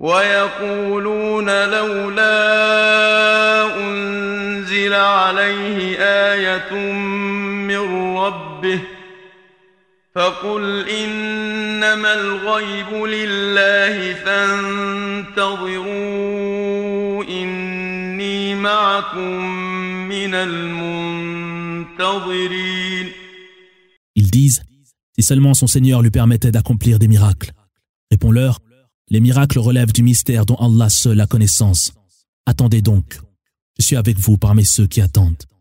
ويقولون لولا أنزل عليه آية من ربه فقل إنما الغيب لله فانتظروا إني معكم من المنتظرين. Ils disent, si seulement son Seigneur lui permettait d'accomplir des miracles. Réponds-leur, les miracles relèvent du mystère dont Allah seul a connaissance. Attendez donc, je suis avec vous parmi ceux qui attendent.